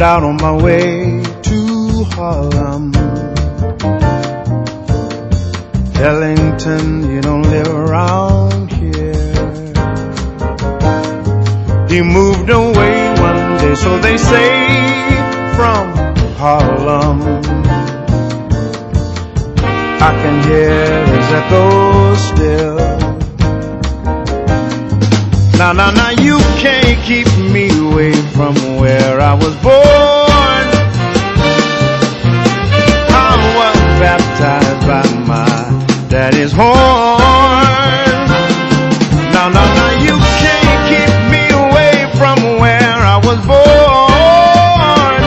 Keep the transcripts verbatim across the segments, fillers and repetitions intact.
out on my way to Harlem. Ellington, you don't live around here. He moved away one day, so they say, from Harlem. I can hear his echo still. Now, now, now, you can't keep me away from where I was born. I was baptized by my daddy's horn. Now, now, now, you can't keep me away from where I was born.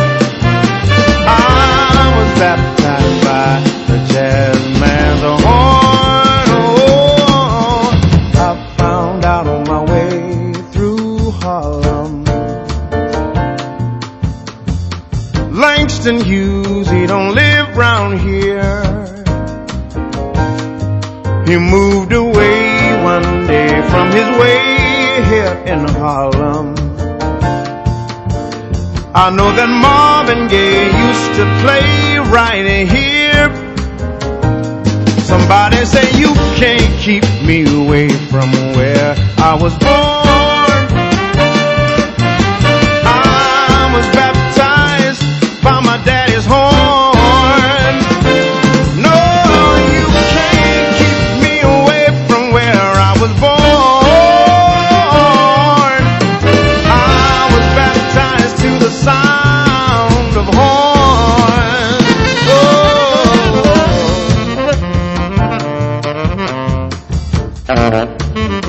I was baptized by the jazz man's horn. Oh, I found out on my way through Harlem. Langston Hughes, he don't live round here. He moved away one day from his way here in Harlem. I know that Marvin Gaye used to play right here. Somebody say you can't keep me away from where I was born. I was baptized by my daddy's horn. No, you can't keep me away from where I was born. I was baptized to the sound of horn. Oh.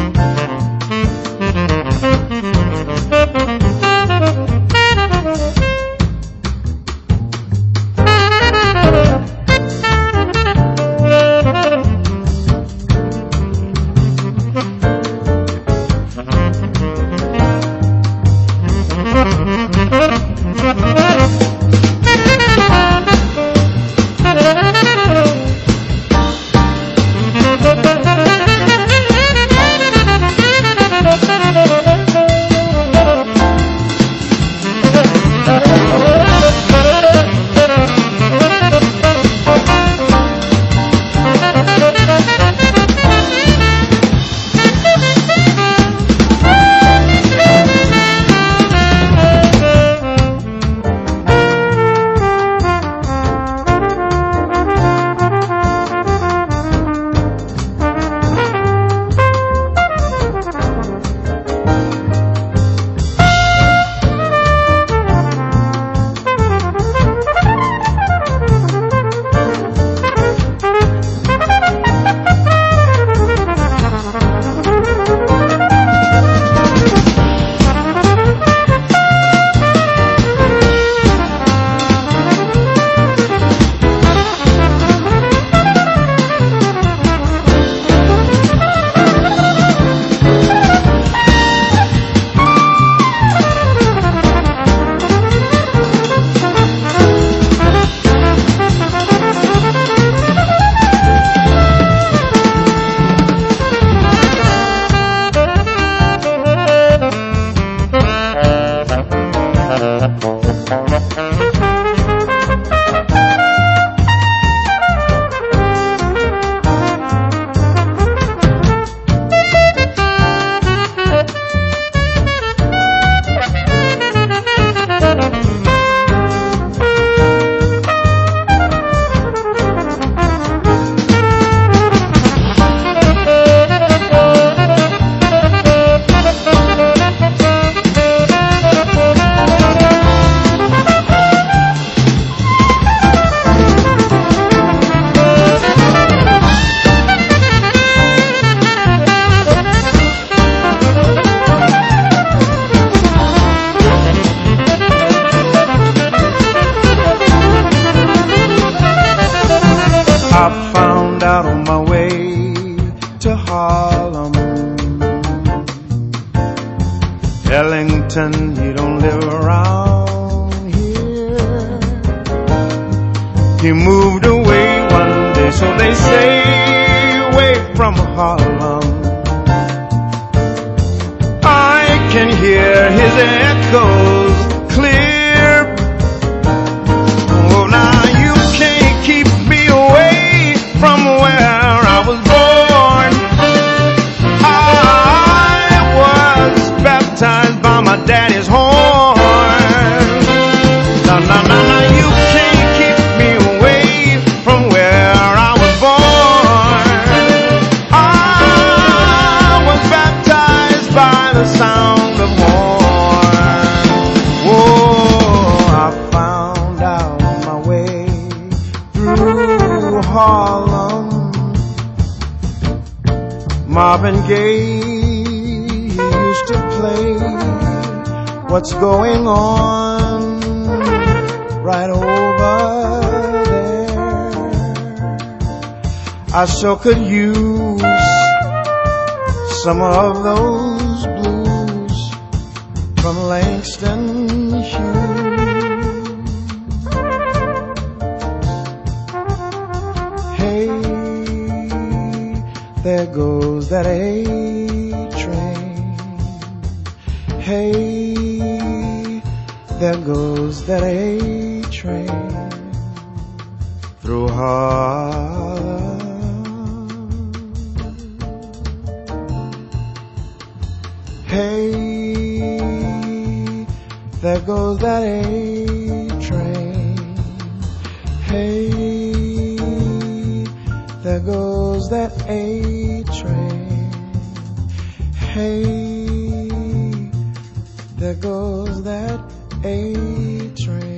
Ellington, he don't live around here. He moved away one day, so they say, away from Harlem. I can hear his echoes clear no, no, no, you can't keep me away from where I was born. I was baptized by the sound of horn. Whoa, I found out my way through Harlem. Marvin Gaye used to play What's Going On right over there. I sure could use some of those blues from Langston Hughes. Hey, there goes that A train. Hey, there goes that A train through Harlem. Hey, there goes that A train. Hey, there goes that A train. Hey, there goes that A train.